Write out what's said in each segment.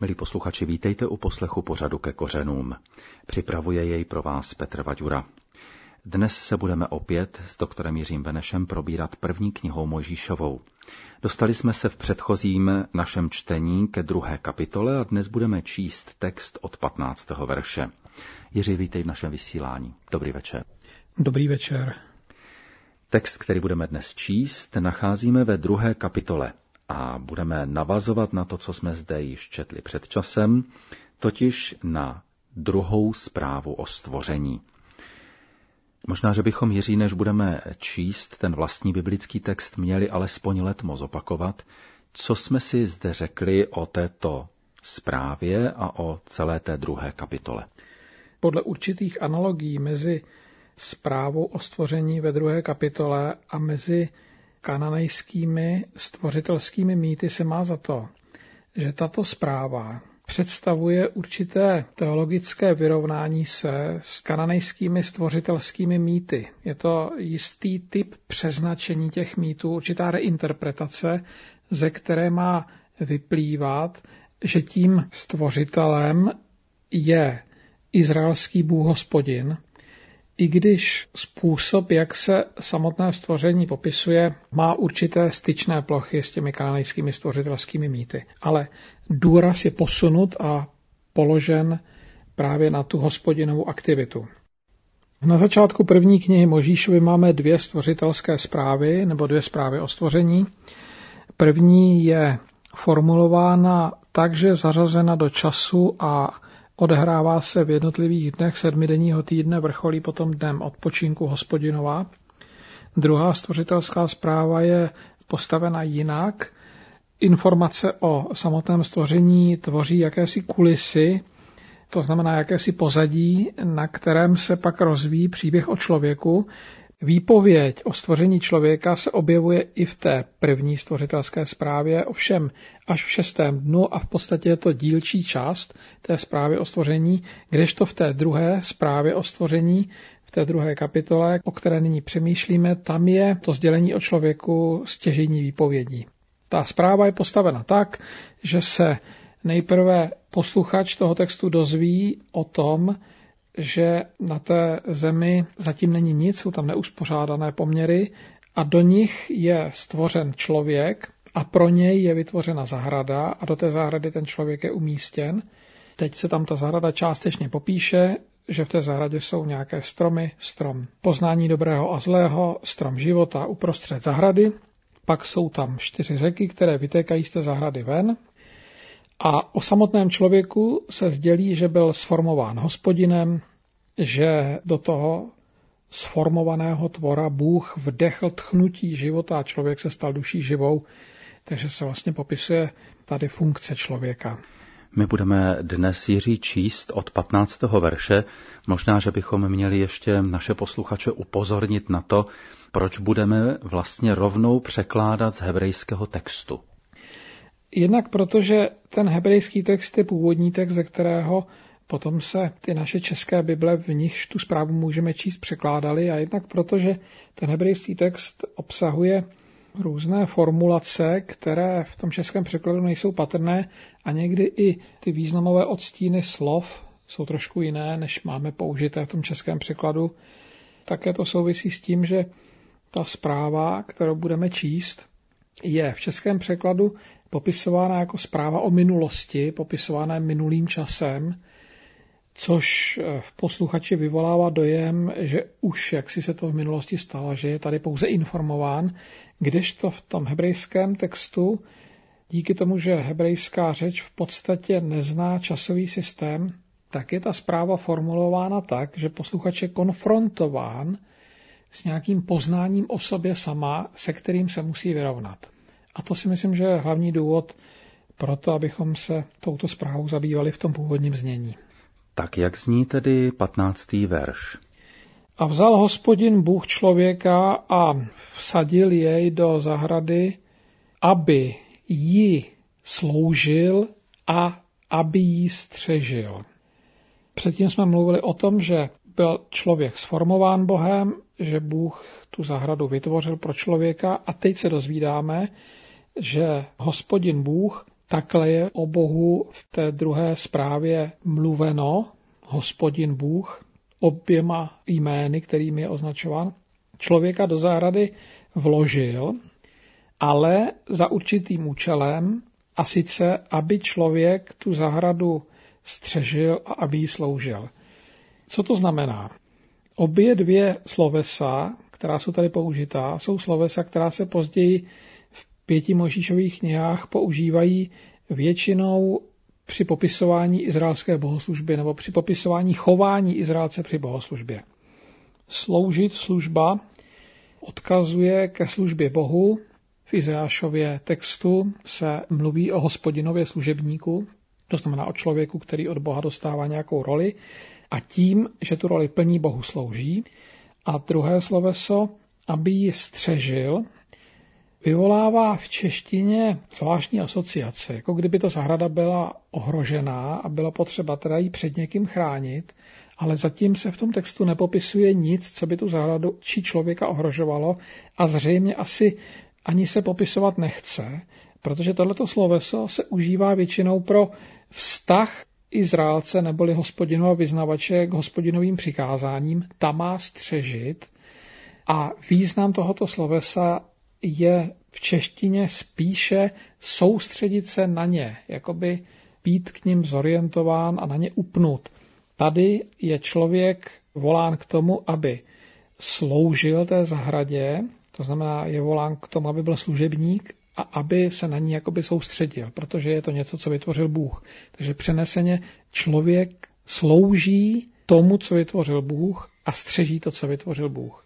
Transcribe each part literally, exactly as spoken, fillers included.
Milí posluchači, vítejte u poslechu pořadu Ke kořenům. Připravuje jej pro vás Petr Vaďura. Dnes se budeme opět s doktorem Jiřím Benešem probírat první knihou Mojžíšovou. Dostali jsme se v předchozím našem čtení ke druhé kapitole a dnes budeme číst text od patnáctého verše. Jiří, vítej v našem vysílání. Dobrý večer. Dobrý večer. Text, který budeme dnes číst, nacházíme ve druhé kapitole a budeme navazovat na to, co jsme zde již četli před časem, totiž na druhou zprávu o stvoření. Možná, že bychom, Jiří, než budeme číst ten vlastní biblický text, měli alespoň letmo zopakovat, co jsme si zde řekli o této zprávě a o celé té druhé kapitole. Podle určitých analogií mezi zprávou o stvoření ve druhé kapitole a mezi kananejskými stvořitelskými mýty se má za to, že tato zpráva představuje určité teologické vyrovnání se s kananejskými stvořitelskými mýty. Je to jistý typ přeznačení těch mýtů, určitá reinterpretace, ze které má vyplývat, že tím stvořitelem je izraelský Bůh Hospodin, i když způsob, jak se samotné stvoření popisuje, má určité styčné plochy s těmi kananejskými stvořitelskými mýty. Ale důraz je posunut a položen právě na tu Hospodinovou aktivitu. Na začátku první knihy Mojžíšovy máme dvě stvořitelské zprávy, nebo dvě zprávy o stvoření. První je formulována tak, že je zařazena do času a odehrává se v jednotlivých dnech sedmidenního týdne, vrcholí potom dnem odpočinku Hospodinova. Druhá stvořitelská zpráva je postavena jinak. Informace o samotném stvoření tvoří jakési kulisy, to znamená jakési pozadí, na kterém se pak rozvíjí příběh o člověku. Výpověď o stvoření člověka se objevuje i v té první stvořitelské zprávě, ovšem až v šestém dnu a v podstatě je to dílčí část té zprávy o stvoření, kdežto v té druhé zprávě o stvoření, v té druhé kapitole, o které nyní přemýšlíme, tam je to sdělení o člověku stěžejní výpovědí. Ta zpráva je postavena tak, že se nejprve posluchač toho textu dozví o tom, že na té zemi zatím není nic, jsou tam neuspořádané poměry a do nich je stvořen člověk a pro něj je vytvořena zahrada a do té zahrady ten člověk je umístěn. Teď se tam ta zahrada částečně popíše, že v té zahradě jsou nějaké stromy, strom poznání dobrého a zlého, strom života uprostřed zahrady, pak jsou tam čtyři řeky, které vytékají z té zahrady ven. A o samotném člověku se sdělí, že byl sformován Hospodinem, že do toho sformovaného tvora Bůh vdechl tchnutí života a člověk se stal duší živou, takže se vlastně popisuje tady funkce člověka. My budeme dnes, Jiří, číst od patnáctého verše. Možná, že bychom měli ještě naše posluchače upozornit na to, proč budeme vlastně rovnou překládat z hebrejského textu. Jednak protože ten hebrejský text je původní text, ze kterého potom se ty naše české Bible, v nichž tu zprávu můžeme číst, překládaly, a jednak protože ten hebrejský text obsahuje různé formulace, které v tom českém překladu nejsou patrné a někdy i ty významové odstíny slov jsou trošku jiné, než máme použité v tom českém překladu. Také to souvisí s tím, že ta zpráva, kterou budeme číst, je v českém překladu popisována jako zpráva o minulosti, popisována minulým časem, což v posluchači vyvolává dojem, že už jaksi se to v minulosti stalo, že je tady pouze informován, kdežto v tom hebrejském textu, díky tomu, že hebrejská řeč v podstatě nezná časový systém, tak je ta zpráva formulována tak, že posluchač je konfrontován s nějakým poznáním o sobě sama, se kterým se musí vyrovnat. A to si myslím, že je hlavní důvod pro to, abychom se touto zprávou zabývali v tom původním znění. Tak jak zní tedy patnáctý verš? A vzal Hospodin Bůh člověka a vsadil jej do zahrady, aby jí sloužil a aby jí střežil. Předtím jsme mluvili o tom, že byl člověk sformován Bohem, že Bůh tu zahradu vytvořil pro člověka a teď se dozvídáme, že Hospodin Bůh Takhle je o Bohu v té druhé zprávě mluveno, Hospodin Bůh, oběma jmény, kterými je označován. Člověka do zahrady vložil, ale za určitým účelem, a sice, aby člověk tu zahradu střežil a aby jí sloužil. Co to znamená? Obě dvě slovesa, která jsou tady použitá, jsou slovesa, která se později v pěti Mojžíšových knihách používají většinou při popisování izraelské bohoslužby nebo při popisování chování Izraelce při bohoslužbě. Sloužit, služba, odkazuje ke službě Bohu. V Izajášově textu se mluví o Hospodinově služebníku, to znamená o člověku, který od Boha dostává nějakou roli a tím, že tu roli plní, Bohu slouží. A druhé sloveso, aby ji střežil, vyvolává v češtině zvláštní asociace, jako kdyby ta zahrada byla ohrožená a bylo potřeba teda ji před někým chránit, ale zatím se v tom textu nepopisuje nic, co by tu zahradu či člověka ohrožovalo a zřejmě asi ani se popisovat nechce, protože tohleto sloveso se užívá většinou pro vztah Izraelce neboli Hospodinova vyznavače k Hospodinovým přikázáním, ta má střežit a význam tohoto slovesa je v češtině spíše soustředit se na ně, jakoby být k nim zorientován a na ně upnut. Tady je člověk volán k tomu, aby sloužil té zahradě, to znamená je volán k tomu, aby byl služebník a aby se na ní jakoby soustředil, protože je to něco, co vytvořil Bůh. Takže přeneseně člověk slouží tomu, co vytvořil Bůh a střeží to, co vytvořil Bůh.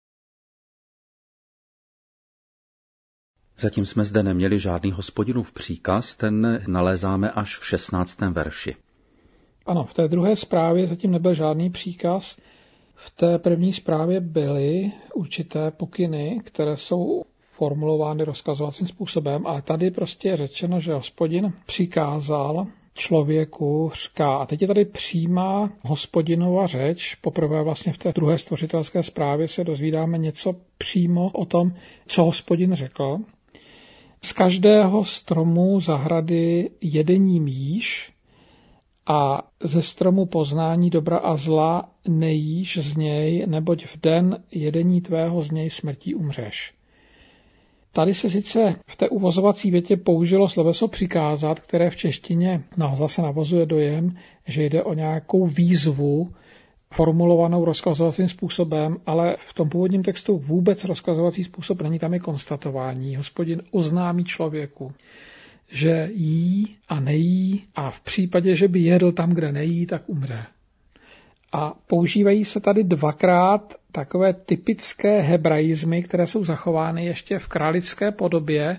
Zatím jsme zde neměli žádný Hospodinův příkaz, ten nalézáme až v šestnáctém verši. Ano, v té druhé zprávě zatím nebyl žádný příkaz. V té první zprávě byly určité pokyny, které jsou formulovány rozkazovacím způsobem, ale tady prostě je řečeno, že Hospodin přikázal člověku, říká, a teď je tady přímá Hospodinova řeč, poprvé vlastně v té druhé stvořitelské zprávě se dozvídáme něco přímo o tom, co Hospodin řekl. Z každého stromu zahrady jedení jíš a ze stromu poznání dobra a zla nejíš z něj, neboť v den jedení tvého z něj smrtí umřeš. Tady se sice v té uvozovací větě použilo sloveso přikázat, které v češtině no, zase navozuje dojem, že jde o nějakou výzvu formulovanou rozkazovacím způsobem, ale v tom původním textu vůbec rozkazovací způsob není, tam je konstatování. Hospodin oznámí člověku, že jí a nejí a v případě, že by jedl tam, kde nejí, tak umře. A používají se tady dvakrát takové typické hebraizmy, které jsou zachovány ještě v králické podobě,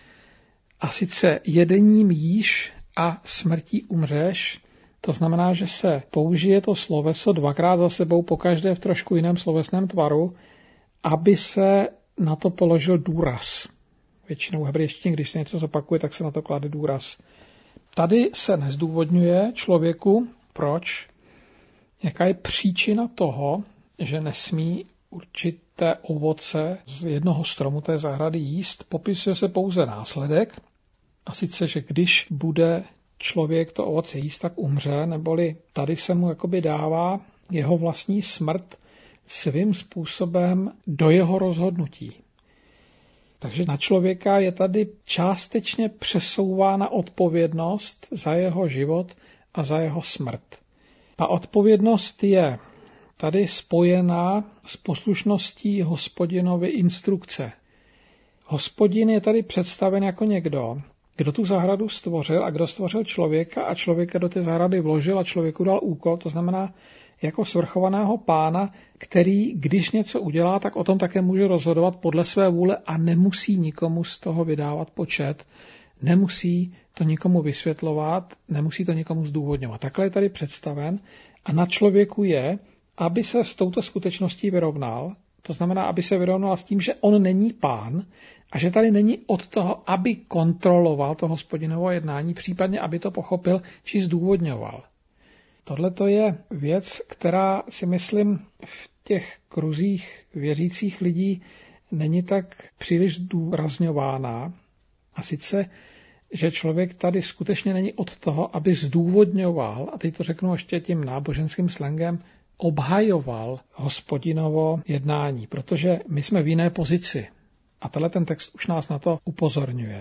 a sice jedením jíš a smrtí umřeš. To znamená, že se použije to sloveso dvakrát za sebou, pokaždé v trošku jiném slovesném tvaru, aby se na to položil důraz. Většinou v hebrejštině, když se něco zopakuje, tak se na to klade důraz. Tady se nezdůvodňuje člověku, proč, jaká je příčina toho, že nesmí určité ovoce z jednoho stromu té zahrady jíst. Popisuje se pouze následek, a sice, že když bude člověk to ovoce jíst, tak umře, neboli tady se mu jakoby dává jeho vlastní smrt svým způsobem do jeho rozhodnutí. Takže na člověka je tady částečně přesouvána odpovědnost za jeho život a za jeho smrt. A odpovědnost je tady spojená s poslušností Hospodinovy instrukce. Hospodin je tady představen jako někdo, kdo tu zahradu stvořil a kdo stvořil člověka a člověka do té zahrady vložil a člověku dal úkol, to znamená jako svrchovaného pána, který, když něco udělá, tak o tom také může rozhodovat podle své vůle a nemusí nikomu z toho vydávat počet, nemusí to nikomu vysvětlovat, nemusí to nikomu zdůvodňovat. Takhle je tady představen a na člověku je, aby se s touto skutečností vyrovnal, to znamená, aby se vyrovnal s tím, že on není pán a že tady není od toho, aby kontroloval to Hospodinovo jednání, případně aby to pochopil či zdůvodňoval. Tohle to je věc, která si myslím v těch kruzích věřících lidí není tak příliš zdůrazňována. A sice, že člověk tady skutečně není od toho, aby zdůvodňoval, a teď to řeknu ještě tím náboženským slangem, obhajoval Hospodinovo jednání, protože my jsme v jiné pozici. A tenhle ten text už nás na to upozorňuje.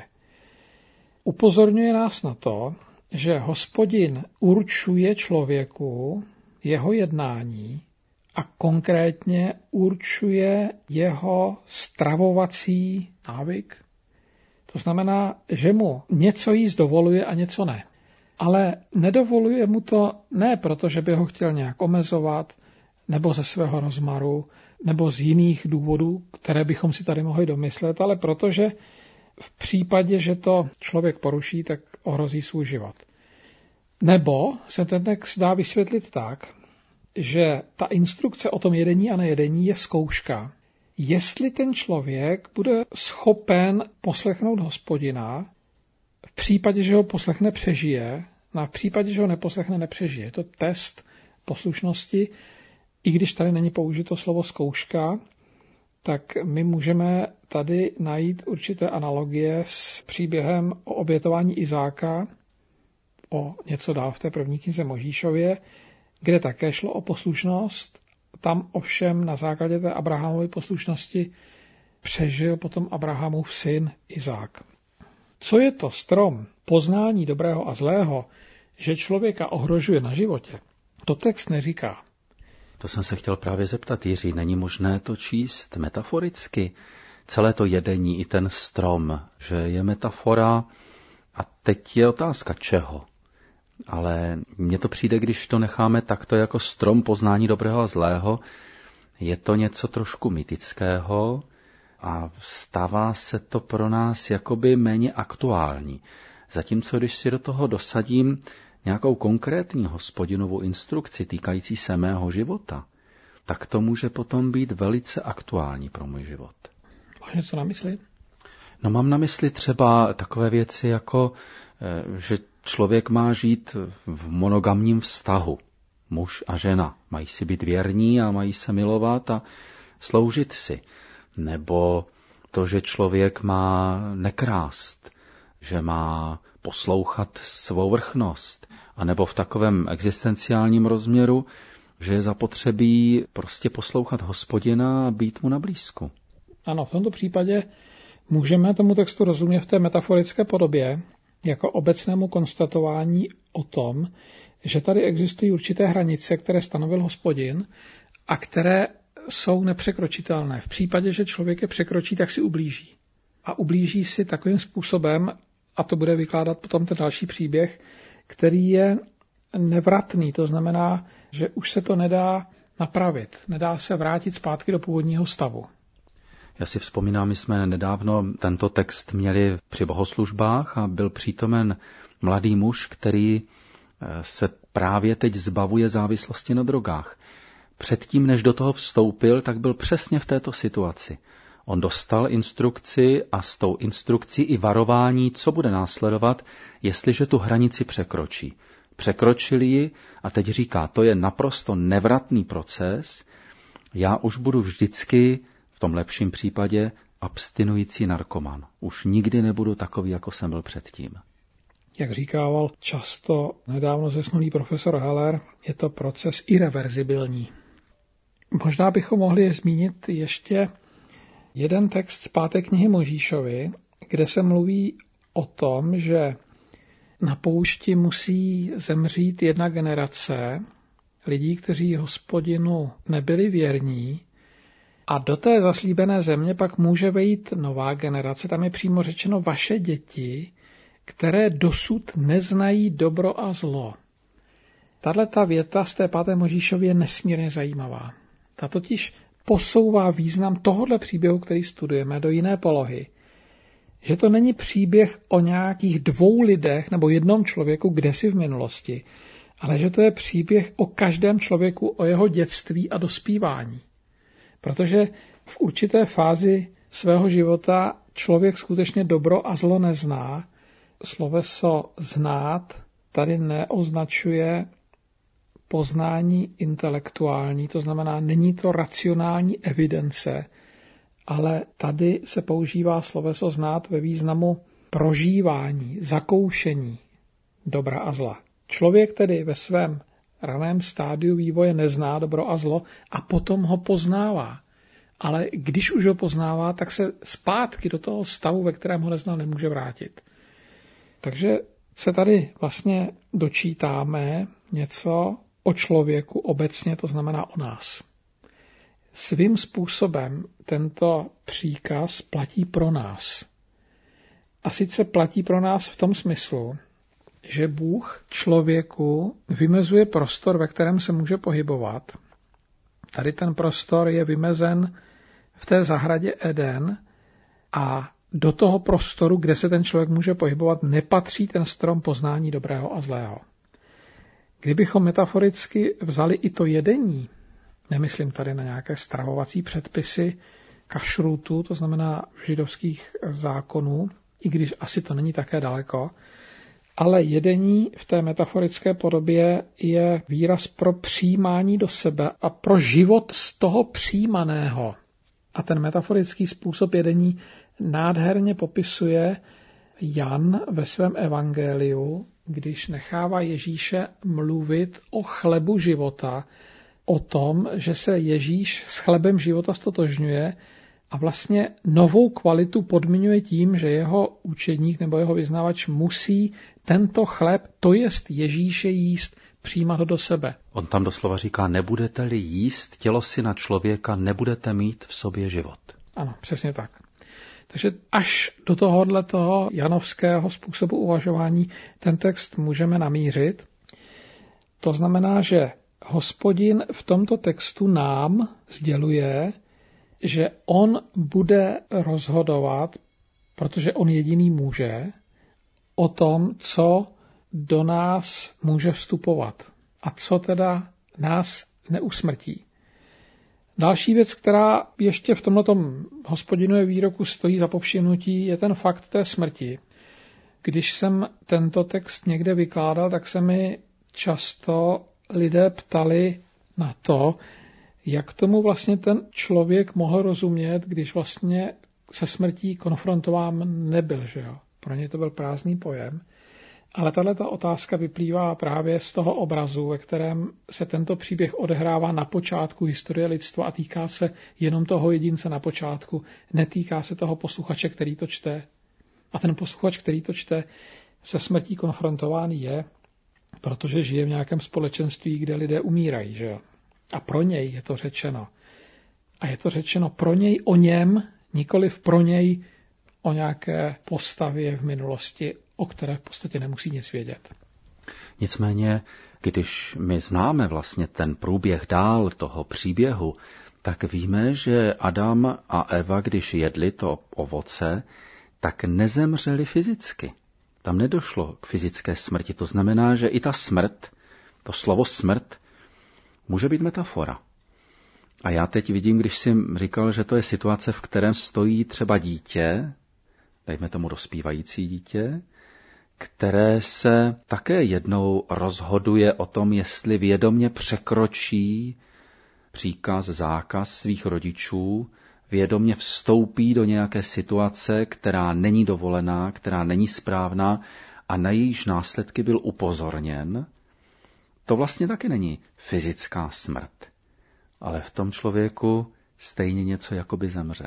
Upozorňuje nás na to, že Hospodin určuje člověku jeho jednání a konkrétně určuje jeho stravovací návyk. To znamená, že mu něco jíst dovoluje a něco ne. Ale nedovoluje mu to ne proto, že by ho chtěl nějak omezovat, nebo ze svého rozmaru, nebo z jiných důvodů, které bychom si tady mohli domyslet, ale protože v případě, že to člověk poruší, tak ohrozí svůj život. Nebo se ten text dá vysvětlit tak, že ta instrukce o tom jedení a nejedení je zkouška, jestli ten člověk bude schopen poslechnout Hospodina, v případě, že ho poslechne, přežije, a v případě, že ho neposlechne, nepřežije. Je to test poslušnosti, i když tady není použito slovo zkouška, tak my můžeme tady najít určité analogie s příběhem o obětování Izáka, o něco dál v té první knize Možíšově, kde také šlo o poslušnost. Tam ovšem na základě té Abrahamovy poslušnosti přežil potom Abrahamův syn Izák. Co je to strom poznání dobrého a zlého, že člověka ohrožuje na životě? To text neříká. To jsem se chtěl právě zeptat, Jiří, není možné to číst metaforicky? Celé to jedení i ten strom, že je metafora a teď je otázka čeho. Ale mně to přijde, když to necháme takto jako strom poznání dobrého a zlého, je to něco trošku mytického a stává se to pro nás jakoby méně aktuální. Zatímco když si do toho dosadím nějakou konkrétní Hospodinovou instrukci týkající se mého života, tak to může potom být velice aktuální pro můj život. Máš něco na mysli? No mám na mysli třeba takové věci jako, že člověk má žít v monogamním vztahu. Muž a žena mají si být věrní a mají se milovat a sloužit si. Nebo to, že člověk má nekrást, že má poslouchat svou vrchnost. A nebo v takovém existenciálním rozměru, že je zapotřebí prostě poslouchat Hospodina a být mu na blízku. Ano, v tomto případě můžeme tomu textu rozumět v té metaforické podobě jako obecnému konstatování o tom, že tady existují určité hranice, které stanovil Hospodin a které jsou nepřekročitelné. V případě, že člověk je překročí, tak si ublíží. A ublíží si takovým způsobem, a to bude vykládat potom ten další příběh, který je nevratný. To znamená, že už se to nedá napravit. Nedá se vrátit zpátky do původního stavu. Já si vzpomínám, my jsme nedávno tento text měli při bohoslužbách a byl přítomen mladý muž, který se právě teď zbavuje závislosti na drogách. Předtím, než do toho vstoupil, tak byl přesně v této situaci. On dostal instrukci a s tou instrukcí i varování, co bude následovat, jestliže tu hranici překročí. Překročili ji a teď říká, to je naprosto nevratný proces, já už budu vždycky, v tom lepším případě, abstinující narkoman. Už nikdy nebudu takový, jako jsem byl předtím. Jak říkával často nedávno zesnulý profesor Heller, je to proces irreverzibilní. Možná bychom mohli zmínit ještě jeden text z páté knihy Možíšovi, kde se mluví o tom, že na poušti musí zemřít jedna generace lidí, kteří Hospodinu nebyli věrní, a do té zaslíbené země pak může vejít nová generace, tam je přímo řečeno vaše děti, které dosud neznají dobro a zlo. Tato věta z té páté Možíšovy je nesmírně zajímavá. Ta totiž posouvá význam tohoto příběhu, který studujeme, do jiné polohy. Že to není příběh o nějakých dvou lidech nebo jednom člověku kdesi v minulosti, ale že to je příběh o každém člověku, o jeho dětství a dospívání. Protože v určité fázi svého života člověk skutečně dobro a zlo nezná. Sloveso znát tady neoznačuje poznání intelektuální, to znamená, není to racionální evidence, ale tady se používá sloveso znát ve významu prožívání, zakoušení dobra a zla. Člověk tedy ve svém raném stádiu vývoje nezná dobro a zlo a potom ho poznává. Ale když už ho poznává, tak se zpátky do toho stavu, ve kterém ho neznal, nemůže vrátit. Takže se tady vlastně dočítáme něco o člověku obecně, to znamená o nás. Svým způsobem tento příkaz platí pro nás. A sice platí pro nás v tom smyslu, že Bůh člověku vymezuje prostor, ve kterém se může pohybovat. Tady ten prostor je vymezen v té zahradě Eden a do toho prostoru, kde se ten člověk může pohybovat, nepatří ten strom poznání dobrého a zlého. Kdybychom metaforicky vzali i to jedení, nemyslím tady na nějaké stravovací předpisy kašrutu, to znamená židovských zákonů, i když asi to není také daleko, ale jedení v té metaforické podobě je výraz pro přijímání do sebe a pro život z toho přijímaného. A ten metaforický způsob jedení nádherně popisuje Jan ve svém evangeliu, když nechává Ježíše mluvit o chlebu života, o tom, že se Ježíš s chlebem života stotožňuje a vlastně novou kvalitu podmiňuje tím, že jeho učedník nebo jeho vyznavač musí tento chleb, to jest Ježíše, jíst, přijímat ho do sebe. On tam doslova říká, nebudete-li jíst tělo syna člověka, nebudete mít v sobě život. Ano, přesně tak. Takže až do tohohle toho janovského způsobu uvažování ten text můžeme namířit. To znamená, že Hospodin v tomto textu nám sděluje, že on bude rozhodovat, protože on jediný může, o tom, co do nás může vstupovat a co teda nás neusmrtí. Další věc, která ještě v tomhletom Hospodinově výroku stojí za povšimnutí, je ten fakt té smrti. Když jsem tento text někde vykládal, tak se mi často lidé ptali na to, jak tomu vlastně ten člověk mohl rozumět, když vlastně se smrtí konfrontován nebyl, že jo? Pro ně to byl prázdný pojem. Ale tato otázka vyplývá právě z toho obrazu, ve kterém se tento příběh odehrává na počátku historie lidstva a týká se jenom toho jedince na počátku, netýká se toho posluchače, který to čte. A ten posluchač, který to čte, se smrtí konfrontován je, protože žije v nějakém společenství, kde lidé umírají, že jo? A pro něj je to řečeno. A je to řečeno pro něj o něm, nikoliv pro něj o nějaké postavě v minulosti, o které v podstatě nemusí nic vědět. Nicméně, když my známe vlastně ten průběh dál toho příběhu, tak víme, že Adam a Eva, když jedli to ovoce, tak nezemřeli fyzicky. Tam nedošlo k fyzické smrti. To znamená, že i ta smrt, to slovo smrt, může být metafora. A já teď vidím, když jsem říkal, že to je situace, v kterém stojí třeba dítě, dejme tomu dospívající dítě, které se také jednou rozhoduje o tom, jestli vědomě překročí příkaz, zákaz svých rodičů, vědomě vstoupí do nějaké situace, která není dovolená, která není správná a na jejíž následky byl upozorněn. To vlastně taky není fyzická smrt, ale v tom člověku stejně něco jakoby zemře.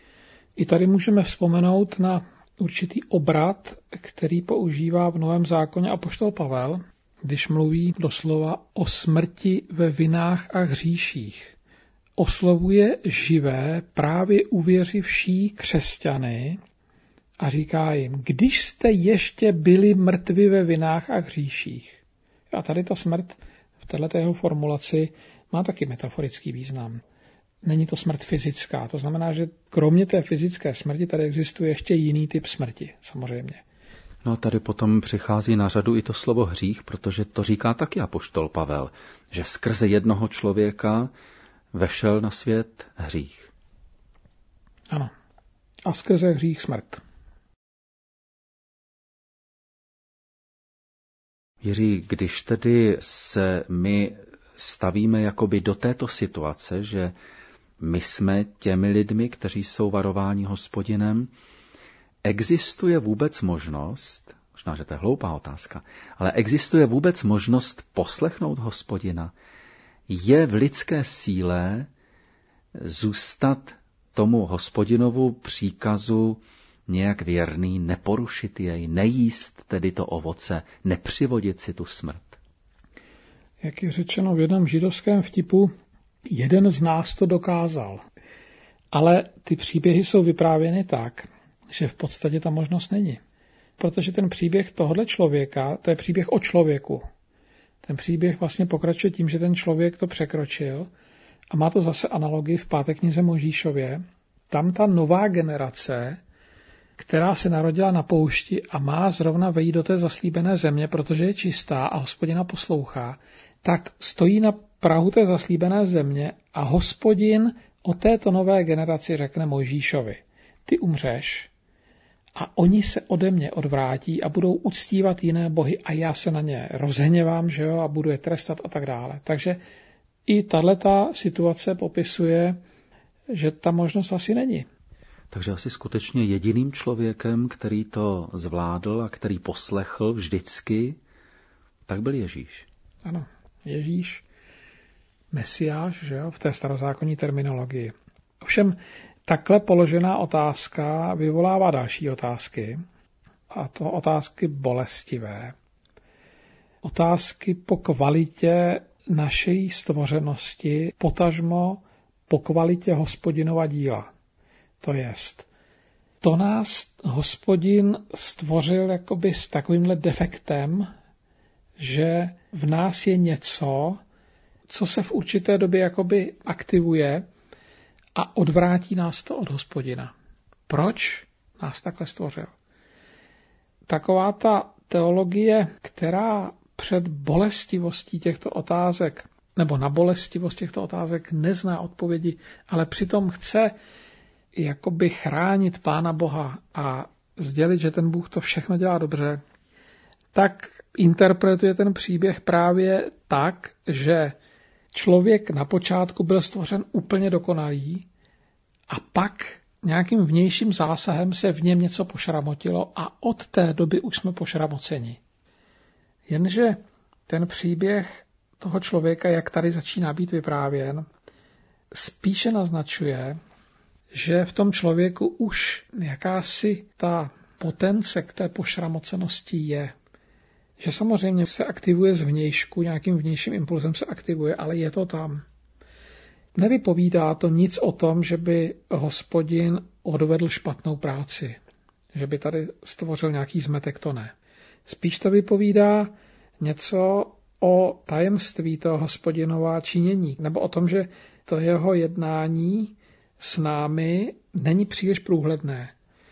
I tady můžeme vzpomenout na určitý obrat, který používá v Novém zákoně apoštol Pavel, když mluví doslova o smrti ve vinách a hříších. Oslovuje živé, právě uvěřivší křesťany a říká jim, když jste ještě byli mrtvi ve vinách a hříších. A tady ta smrt v této jeho formulaci má taky metaforický význam. Není to smrt fyzická, to znamená, že kromě té fyzické smrti tady existuje ještě jiný typ smrti, samozřejmě. No a tady potom přichází na řadu i to slovo hřích, protože to říká taky apoštol Pavel, že skrze jednoho člověka vešel na svět hřích. Ano. A skrze hřích smrt. Jiří, když tedy se my stavíme jakoby do této situace, že my jsme těmi lidmi, kteří jsou varováni Hospodinem, existuje vůbec možnost, možná, že to je hloupá otázka, ale existuje vůbec možnost poslechnout Hospodina? Je v lidské síle zůstat tomu Hospodinovu příkazu nějak věrný, neporušit jej, nejíst tedy to ovoce, nepřivodit si tu smrt? Jak je řečeno v jednom židovském vtipu, jeden z nás to dokázal. Ale ty příběhy jsou vyprávěny tak, že v podstatě ta možnost není. Protože ten příběh tohohle člověka, to je příběh o člověku. Ten příběh vlastně pokračuje tím, že ten člověk to překročil a má to zase analogii v páté knize Mojžíšově. Tam ta nová generace, která se narodila na poušti a má zrovna vejít do té zaslíbené země, protože je čistá a Hospodina poslouchá, tak stojí na prahu té zaslíbené země a Hospodin o této nové generaci řekne Mojžíšovi: ty umřeš a oni se ode mě odvrátí a budou uctívat jiné bohy a já se na ně rozhněvám, že jo, a budu je trestat a tak dále. Takže i tahleta situace popisuje, že ta možnost asi není. Takže asi skutečně jediným člověkem, který to zvládl a který poslechl vždycky, tak byl Ježíš. Ano, Ježíš, Mesiáš, že jo, v té starozákonní terminologii. Ovšem, takhle položená otázka vyvolává další otázky, a to otázky bolestivé. Otázky po kvalitě naší stvořenosti, potažmo po kvalitě Hospodinova díla. To jest, to nás Hospodin stvořil jakoby s takovýmhle defektem, že v nás je něco, co se v určité době jakoby aktivuje a odvrátí nás to od Hospodina. Proč nás takhle stvořil? Taková ta teologie, která před bolestivostí těchto otázek, nebo na bolestivost těchto otázek nezná odpovědi, ale přitom chce jakoby chránit Pána Boha a sdělit, že ten Bůh to všechno dělá dobře, tak interpretuje ten příběh právě tak, že člověk na počátku byl stvořen úplně dokonalý a pak nějakým vnějším zásahem se v něm něco pošramotilo a od té doby už jsme pošramoceni. Jenže ten příběh toho člověka, jak tady začíná být vyprávěn, spíše naznačuje, že v tom člověku už jakási ta potence k té pošramocenosti je. Že samozřejmě se aktivuje zvnějšku, nějakým vnějším impulzem se aktivuje, ale je to tam. Nevypovídá to nic o tom, že by Hospodin odvedl špatnou práci, že by tady stvořil nějaký zmetek, to ne. Spíš to vypovídá něco o tajemství toho Hospodinova činění, nebo o tom, že to jeho jednání s námi není příliš průhledné.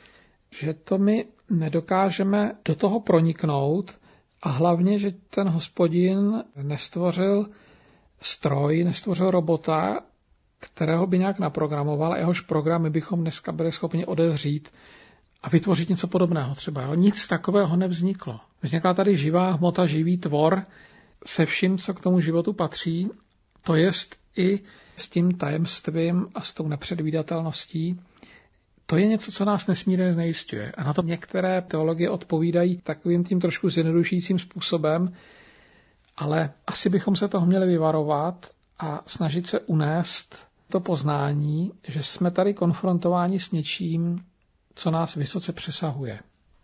Že to my nedokážeme do toho proniknout a hlavně, že ten Hospodin nestvořil stroj, nestvořil robota, kterého by nějak naprogramoval a jehož programy bychom dneska byli schopni odezřít a vytvořit něco podobného třeba. Jo? Nic takového nevzniklo. Vznikla tady živá hmota, živý tvor se vším, co k tomu životu patří, to jest i s tím tajemstvím a s tou nepředvídatelností. To je něco, co nás nesmírně znejisťuje. A na to některé teologie odpovídají takovým tím trošku zjednodušujícím způsobem, ale asi bychom se toho měli vyvarovat a snažit se unést to poznání, že jsme tady konfrontováni s něčím, co nás vysoce přesahuje.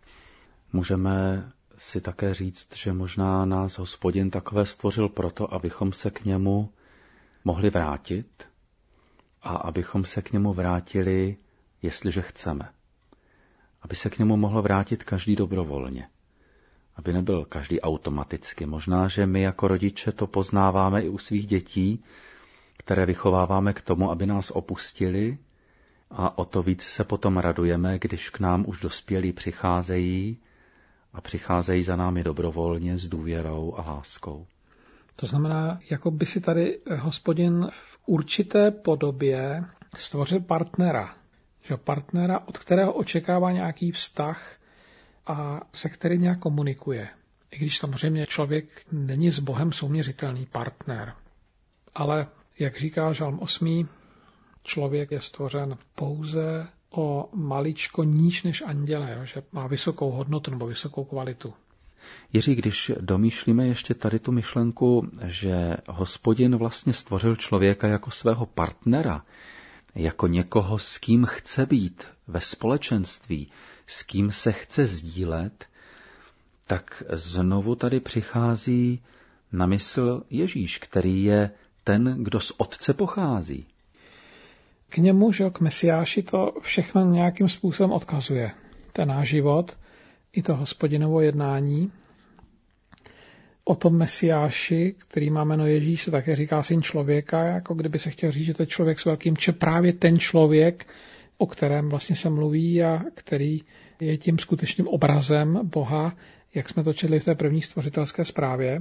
Můžeme si také říct, že možná nás Hospodin takové stvořil proto, abychom se k němu mohli vrátit a abychom se k němu vrátili, jestliže chceme. Aby se k němu mohlo vrátit každý dobrovolně. Aby nebyl každý automaticky. Možná, že my jako rodiče to poznáváme i u svých dětí, které vychováváme k tomu, aby nás opustili, a o to víc se potom radujeme, když k nám už dospělí přicházejí a přicházejí za námi dobrovolně s důvěrou a láskou. To znamená, jako by si tady Hospodin v určité podobě stvořil partnera. Že partnera, od kterého očekává nějaký vztah a se kterým nějak komunikuje. I když samozřejmě člověk není s Bohem souměřitelný partner. Ale, jak říká Žalm osmý, člověk je stvořen pouze o maličko níž než anděle, jo? Že má vysokou hodnotu nebo vysokou kvalitu. Jiří, když domýšlíme ještě tady tu myšlenku, že Hospodin vlastně stvořil člověka jako svého partnera, jako někoho, s kým chce být ve společenství, s kým se chce sdílet, tak znovu tady přichází na mysl Ježíš, který je ten, kdo z Otce pochází. K němu, že k Mesiáši, to všechno nějakým způsobem odkazuje. Ten náš život i to Hospodinovo jednání. O tom Mesiáši, který má jméno Ježíš, se také říká syn člověka, jako kdyby se chtěl říct, že to je člověk s velkým č, právě ten člověk, o kterém vlastně se mluví a který je tím skutečným obrazem Boha, jak jsme to četli v té první stvořitelské zprávě.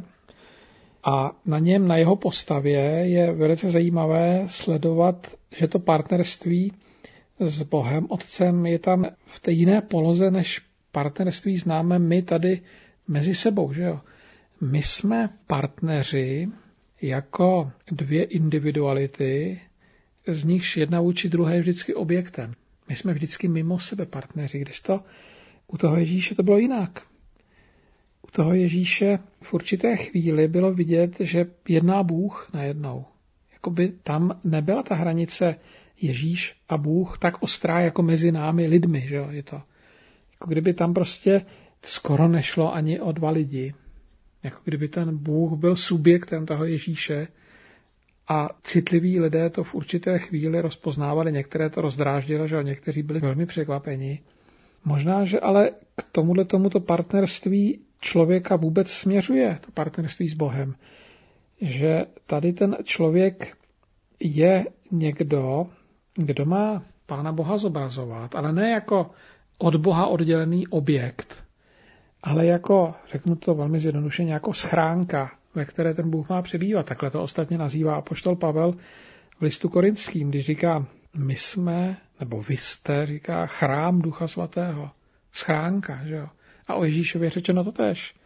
A na něm, na jeho postavě je velice zajímavé sledovat, že to partnerství s Bohem Otcem je tam v té jiné poloze, než partnerství známe my tady mezi sebou. Že jo? My jsme partneři jako dvě individuality, z nichž jedna vůči druhé je vždycky objektem. My jsme vždycky mimo sebe partneři, kdežto u toho Ježíše to bylo jinak. U toho Ježíše v určité chvíli bylo vidět, že jedná Bůh najednou. Jakoby tam nebyla ta hranice Ježíš a Bůh tak ostrá jako mezi námi lidmi. Že jo? Je to. Jako kdyby tam prostě skoro nešlo ani o dva lidi. Jako kdyby ten Bůh byl subjektem toho Ježíše a citliví lidé to v určité chvíli rozpoznávali, některé to rozdráždilo, že někteří byli velmi překvapeni. Možná, že ale k tomuhle tomuto partnerství člověka vůbec směřuje, to partnerství s Bohem. Že tady ten člověk je někdo, kdo má Pána Boha zobrazovat, ale ne jako od Boha oddělený objekt, ale jako, řeknu to velmi zjednodušeně, jako schránka, ve které ten Bůh má přebývat. Takhle to ostatně nazývá apoštol Pavel v listu Korinským, když říká, my jsme, nebo vy jste, říká, chrám Ducha Svatého. Schránka, že jo. A o Ježíšově řečeno to též.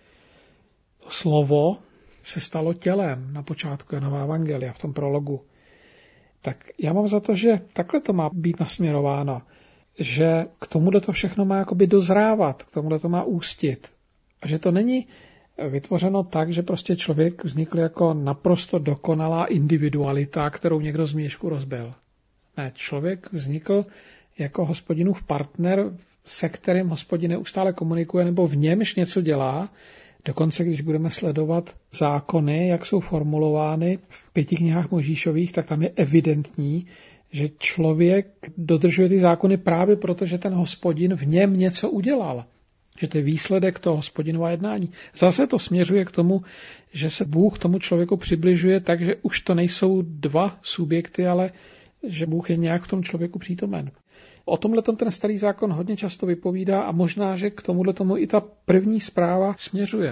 To slovo se stalo tělem na počátku Janova evangelia, v tom prologu. Tak já mám za to, že takhle to má být nasměrováno. Že k tomuhle to všechno má jakoby dozrávat, k tomuhle to má ústit. A že to není vytvořeno tak, že prostě člověk vznikl jako naprosto dokonalá individualita, kterou někdo z měšku rozbil. Ne, člověk vznikl jako Hospodinův partner, se kterým Hospodin neustále komunikuje nebo v němž něco dělá. Dokonce, když budeme sledovat zákony, jak jsou formulovány v pěti knihách Mojžíšových, tak tam je evidentní, že člověk dodržuje ty zákony právě proto, že ten Hospodin v něm něco udělal. Že to je výsledek toho Hospodinova jednání. Zase to směřuje k tomu, že se Bůh tomu člověku přibližuje, takže už to nejsou dva subjekty, ale že Bůh je nějak v tom člověku přítomen. O tomhle ten starý zákon hodně často vypovídá a možná, že k tomuhle tomu i ta první zpráva směřuje.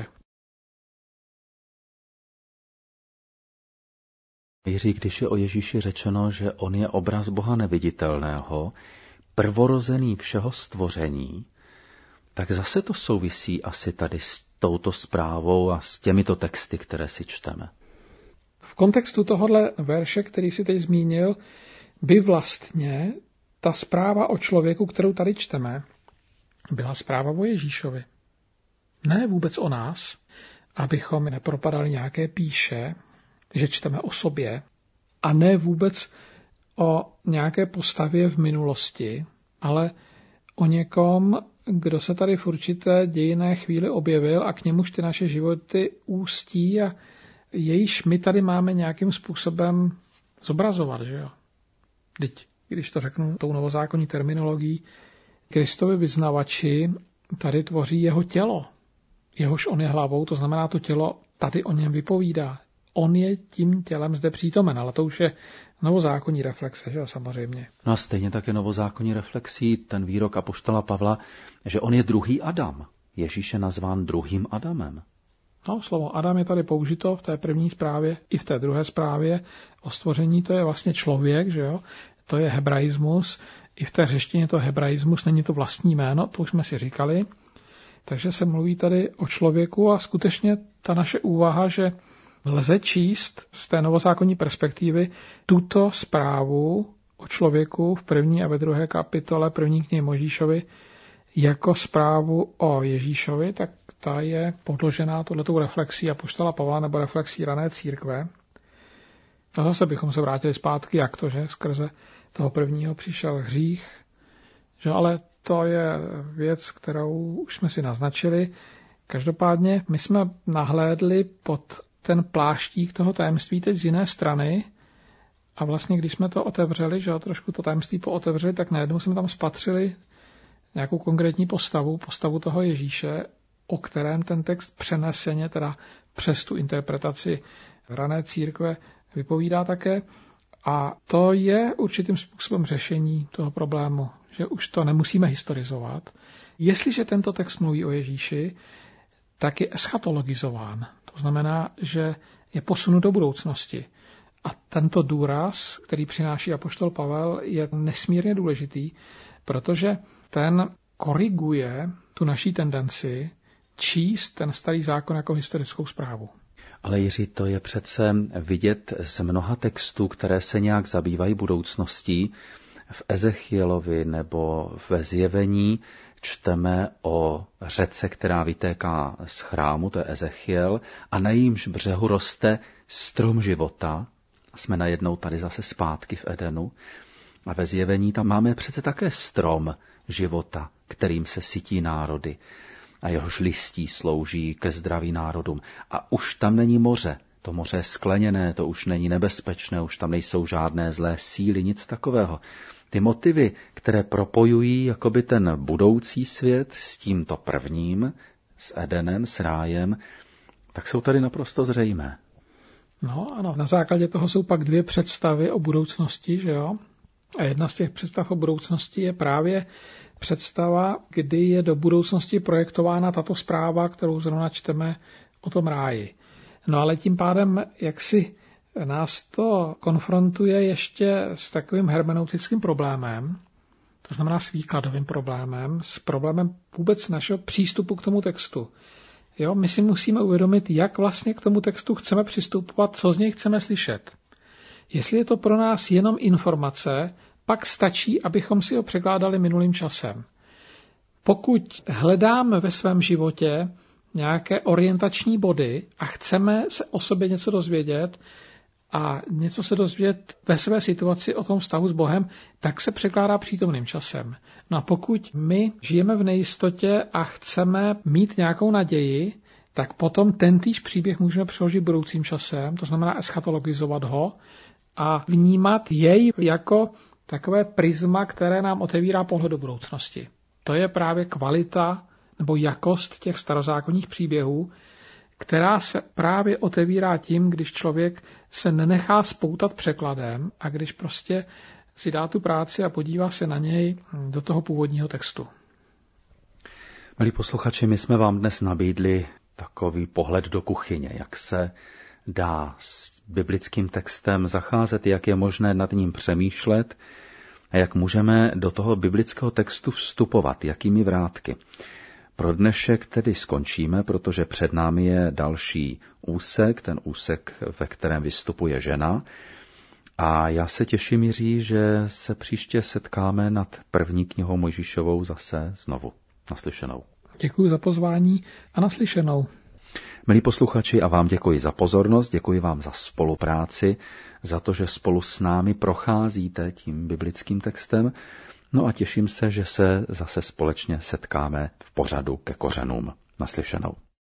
Jiří, když je o Ježíši řečeno, že on je obraz Boha neviditelného, prvorozený všeho stvoření, tak zase to souvisí asi tady s touto zprávou a s těmito texty, které si čteme. V kontextu tohohle verše, který si teď zmínil, by vlastně ta zpráva o člověku, kterou tady čteme, byla zpráva o Ježíšovi. Ne vůbec o nás, abychom nepropadali nějaké píše, že čteme o sobě, a ne vůbec o nějaké postavě v minulosti, ale o někom, kdo se tady v určité dějinné chvíli objevil a k němuž ty naše životy ústí a jejíž my tady máme nějakým způsobem zobrazovat, že jo? Teď, když to řeknu tou novozákonní terminologií, Kristovi vyznavači tady tvoří jeho tělo. Jehož on je hlavou, to znamená, to tělo tady o něm vypovídá. On je tím tělem zde přítomen, ale to už je novozákonní reflexe, že jo, samozřejmě. No a stejně tak je novozákonní reflexí ten výrok apoštola Pavla, že on je druhý Adam. Ježíš je nazván druhým Adamem. No, slovo Adam je tady použito v té první zprávě i v té druhé zprávě o stvoření, to je vlastně člověk, že jo, to je hebraismus, i v té řeštině to hebraismus, není to vlastní jméno, to už jsme si říkali, takže se mluví tady o člověku a skutečně ta naše úvaha, že lze číst z té novozákonní perspektivy tuto zprávu o o člověku v první a ve druhé kapitole první knihy Mojžíšovi jako zprávu o Ježíšovi, tak ta je podložená touhletou reflexí apoštola Pavla nebo reflexí rané církve. A zase bychom se vrátili zpátky, jak to, že skrze toho prvního přišel hřích, že ale to je věc, kterou už jsme si naznačili. Každopádně my jsme nahlédli pod ten pláštík toho tajemství teď z jiné strany a vlastně když jsme to otevřeli, že trošku to tajemství pootevřeli, tak najednou jsme tam spatřili nějakou konkrétní postavu, postavu toho Ježíše, o kterém ten text přeneseně, teda přes tu interpretaci rané církve vypovídá také. A to je určitým způsobem řešení toho problému, že už to nemusíme historizovat. Jestliže tento text mluví o Ježíši, tak je eschatologizován. To znamená, že je posunut do budoucnosti. A tento důraz, který přináší apoštol Pavel, je nesmírně důležitý, protože ten koriguje tu naší tendenci číst ten starý zákon jako historickou zprávu. Ale Jiří, to je přece vidět z mnoha textů, které se nějak zabývají budoucností. V Ezechielovi nebo ve Zjevení čteme o řece, která vytéká z chrámu, to je Ezechiel, a na jímž břehu roste strom života. Jsme najednou tady zase zpátky v Edenu. A ve Zjevení tam máme přece také strom života, kterým se sytí národy a jehož listí slouží ke zdraví národům. A už tam není moře. To moře je skleněné, to už není nebezpečné, už tam nejsou žádné zlé síly, nic takového. Ty motivy, které propojují jakoby ten budoucí svět s tímto prvním, s Edenem, s rájem, tak jsou tady naprosto zřejmé. No ano, na základě toho jsou pak dvě představy o budoucnosti, že jo? A jedna z těch představ o budoucnosti je právě představa, kdy je do budoucnosti projektována tato zpráva, kterou zrovna čteme o tom ráji. No ale tím pádem, jak si nás to konfrontuje ještě s takovým hermeneutickým problémem, to znamená s výkladovým problémem, s problémem vůbec našeho přístupu k tomu textu. Jo, my si musíme uvědomit, jak vlastně k tomu textu chceme přistupovat, co z něj chceme slyšet. Jestli je to pro nás jenom informace, pak stačí, abychom si ho překládali minulým časem. Pokud hledáme ve svém životě nějaké orientační body a chceme se o sobě něco dozvědět a něco se dozvědět ve své situaci o tom vztahu s Bohem, tak se překládá přítomným časem. No a pokud my žijeme v nejistotě a chceme mít nějakou naději, tak potom tentýž příběh můžeme přeložit budoucím časem, to znamená eschatologizovat ho a vnímat jej jako takové prisma, které nám otevírá pohled do budoucnosti. To je právě kvalita nebo jakost těch starozákonních příběhů, která se právě otevírá tím, když člověk se nenechá spoutat překladem a když prostě si dá tu práci a podívá se na něj do toho původního textu. Milí posluchači, my jsme vám dnes nabídli takový pohled do kuchyně, jak se dá s biblickým textem zacházet, jak je možné nad ním přemýšlet a jak můžeme do toho biblického textu vstupovat, jakými vrátky. Pro dnešek tedy skončíme, protože před námi je další úsek, ten úsek, ve kterém vystupuje žena. A já se těším, Jiří, že se příště setkáme nad první knihou Mojžíšovou zase znovu. Naslyšenou. Děkuji za pozvání a naslyšenou. Milí posluchači, a vám děkuji za pozornost, děkuji vám za spolupráci, za to, že spolu s námi procházíte tím biblickým textem. No a těším se, že se zase společně setkáme v pořadu Ke kořenům. Naslyšenou.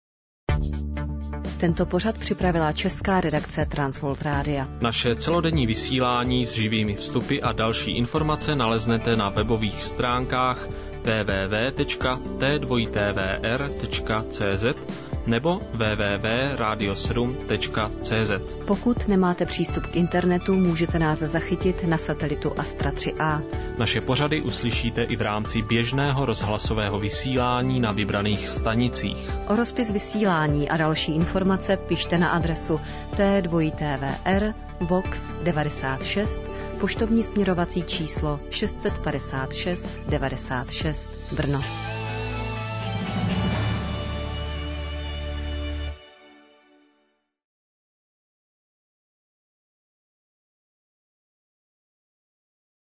Tento pořad připravila česká redakce Transworld Rádia. Naše celodenní vysílání s živými vstupy a další informace naleznete na webových stránkách w w w tečka t dva t v r tečka c z nebo w w w tečka radio sedm tečka c z. Pokud nemáte přístup k internetu, můžete nás zachytit na satelitu Astra tři a. Naše pořady uslyšíte i v rámci běžného rozhlasového vysílání na vybraných stanicích. O rozpis vysílání a další informace pište na adresu T dva T V R Vox devadesát šest, poštovní směrovací číslo šest set padesát šest devadesát šest Brno.